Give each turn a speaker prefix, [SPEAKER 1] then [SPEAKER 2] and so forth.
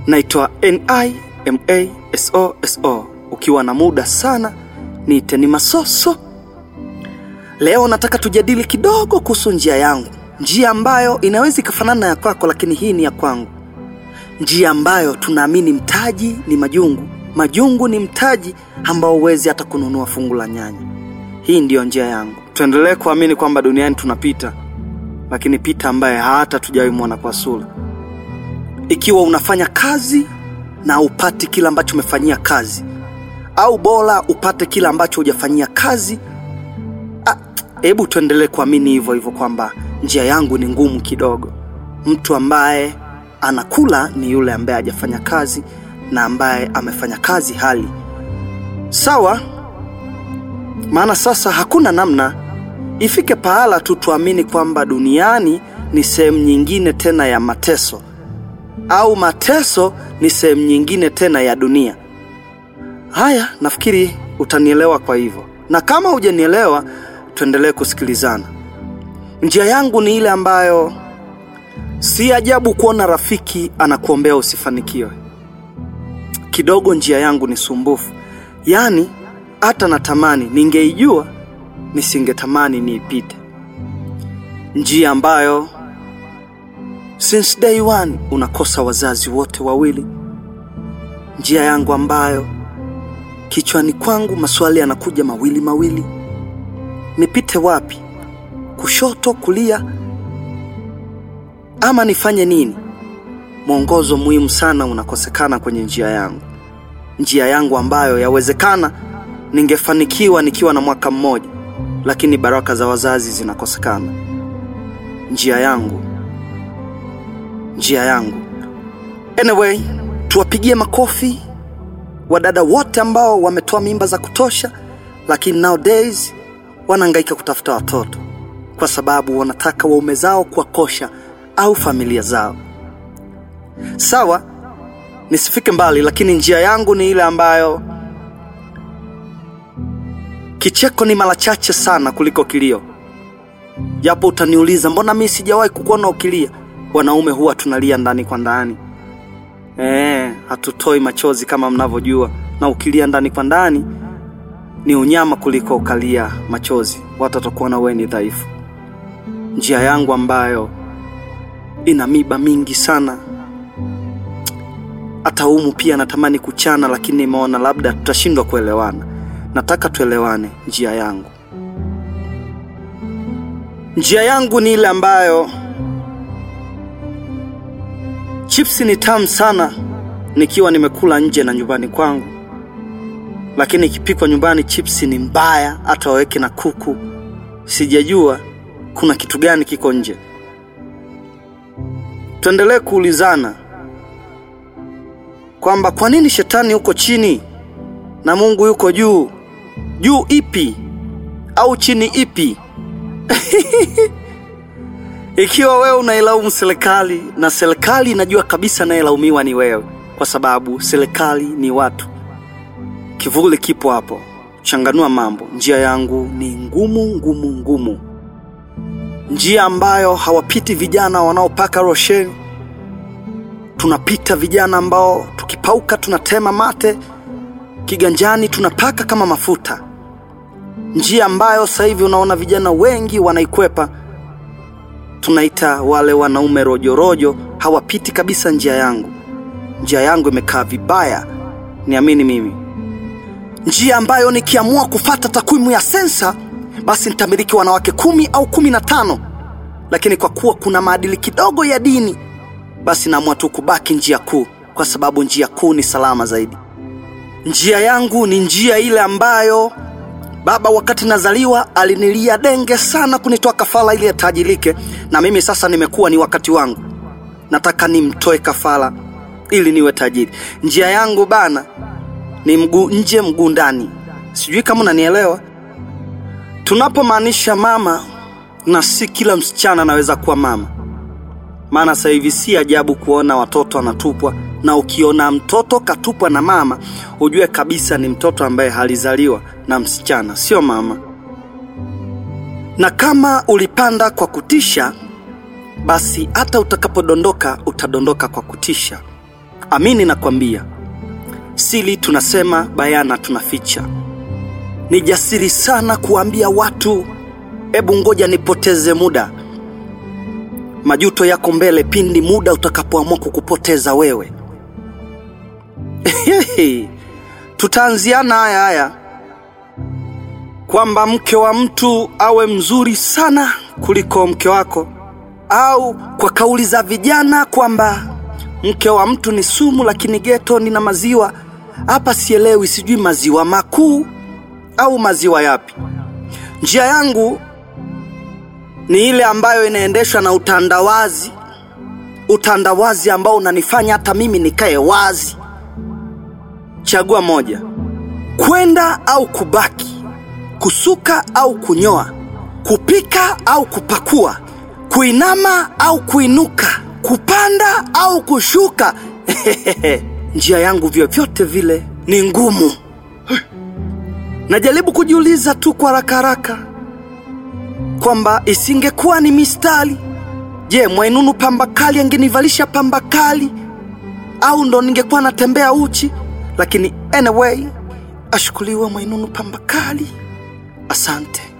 [SPEAKER 1] Naitwa NIMASOSO. Ukiwa na muda sana niite ni Masoso. Leo nataka tujadili kidogo kuhusu njia yangu. Njia ambayo inaweza kufanana ya kwako, lakini hii ni ya kwangu. Njia ambayo tunaamini mtaji ni majungu. Majungu ni mtaji ambao huwezi hata kununua fungu la nyanya. Hii ndio njia yangu. Tuendelee kuamini kwamba duniani tunapita, lakini pita ambaye hata tujawahi muona kwa sura. Ikiwa unafanya kazi na upate kila ambacho umefanyia kazi, au bora upate kila ambacho hujafanyia kazi, hebu tuendelee kuamini hivyo kwamba njia yangu ni ngumu kidogo. Mtu ambaye anakula ni yule ambaye hajafanya kazi, na ambaye amefanya kazi hali sawa. Maana sasa hakuna namna ifike pahala tu tuamini kwamba duniani ni sehemu nyingine tena ya mateso, au mateso ni sehemu nyingine tena ya dunia. Haya, nafikiri utanielewa kwa hivyo. Na kama hujanielewa, tuendelee kusikilizana. Njia yangu ni ile ambayo si ajabu kuona rafiki anakuombea usifanikiwe. Kidogo njia yangu ni sumbufu. Yaani hata natamani ningeijua nisingetamani niipite. Njia ambayo since day one unakosa wazazi wote wawili. Njia yangu ambayo kichwani kwangu maswali yanakuja mawili. Nipite wapi? Kushoto, kulia, ama nifanye nini? Mwongozo muhimu sana unakosekana kwenye njia yangu. Njia yangu ambayo yawezekana ningefanikiwa nikiwa na mwaka mmoja, lakini baraka za wazazi zinakosekana. Njia yangu. Anyway, tuwapigie makofi wadada wote ambao wametoa mimba za kutosha, lakini nowadays wanahangaika kutafuta watoto kwa sababu wanataka waume zao kuwakosha au familia zao. Sawa, nisifike mbali, lakini njia yangu ni ile ambayo kicheko ni mara chache sana kuliko kilio. Japo utaniuliza mbona mimi sijawahi kukuona ukilia? Wanaume huwa tunalia ndani kwa ndani. Hatutoi machozi kama mnavyojua, na ukilia ndani kwa ndani ni unyama kuliko ukalia machozi. Watu watakuona wewe ni dhaifu. Njia yangu ambayo ina miba mingi sana. Hata humu pia natamani kuchana, lakini nimeona labda tutashindwa kuelewana. Nataka tuelewane. Njia yangu ni ile ambayo chips ni tamu sana nikiwa nimekula nje na nyumbani kwangu, lakini ikipikwa nyumbani chips ni mbaya hata waweke na kuku. Sijajua kuna kitu gani kiko nje. Tuendelee kuulizana kwamba kwa nini shetani yuko chini na Mungu yuko juu? Juu ipi au chini ipi? Ikiwa wewe unailaumu serikali, na serikali inajua kabisa anayelaumiwa ni wewe, kwa sababu serikali ni watu. Kivuli kipo hapo. Changanua mambo. Njia yangu ni ngumu. Njia ambayo hawapiti vijana wanaopaka rosheni. Tunapita vijana ambao tukipauka tunatema mate kiganjani, tunapaka kama mafuta. Njia ambayo sasa hivi unaona vijana wengi wanaikwepa. Tunaita wale wanaume rojo. Hawapiti kabisa njia yangu. Njia yangu imekaa vibaya, niamini mimi. Njia ambayo nikiamua kufuata takwimu ya sensa, basi nitamiliki wanawake 10 au 15. Lakini kwa kuwa kuna maadili kidogo ya dini, basi naamua tu kubaki njia kuu, kwa sababu njia kuu ni salama zaidi. Njia yangu ni njia ile ambayo baba wakati nazaliwa alinilia denge sana kunitoa kafara ili atajirike, na mimi sasa nimekuwa ni wakati wangu. Nataka nimtoe kafara ili niwe tajiri. Njia yangu bana ni mguu nje mguu ndani. Sijui kama unanielewa. Tunapomaanisha mama, na si kila msichana anaweza kuwa mama. Maana sasa hivi si ajabu kuona watoto wanatupwa, na ukiona mtoto katupwa na mama, ujue kabisa ni mtoto ambaye halizaliwa na msichana, sio mama. Na kama ulipanda kwa kutisha, basi hata utakapodondoka utadondoka kwa kutisha. Amini nakwambia, siri tunasema, bayana tunaficha. Ni jasiri sana kuambia watu, hebu ngoja nipoteze muda. Majuto yako mbele pindi muda utakapoamua kukupoteza wewe. Tutaanziana haya kwamba mke wa mtu awe mzuri sana kuliko mke wako, au kwa kauli za vijana kwamba mke wa mtu ni sumu lakini geto ni na maziwa. Hapa sielewi, sijui maziwa makuu au maziwa yapi. Njia yangu ni ile ambayo inaendeshwa na utandawazi ambao unanifanya hata mimi nikae wazi. Chagua moja: kwenda au kubaki, kusuka au kunyoa, kupika au kupakua, kuinama au kuinuka, kupanda au kushuka. Njia yangu vyovyote vile ni ngumu. Najaribu kujiuliza tu kwa haraka kwamba isingekuwa ni mistari, je, Mwainunu pamba kali angenivalisha pamba kali, au ndo ningekuwa natembea uchi? Lakini anyway, ashukuriwe Mwainunu pamba kali. Asante.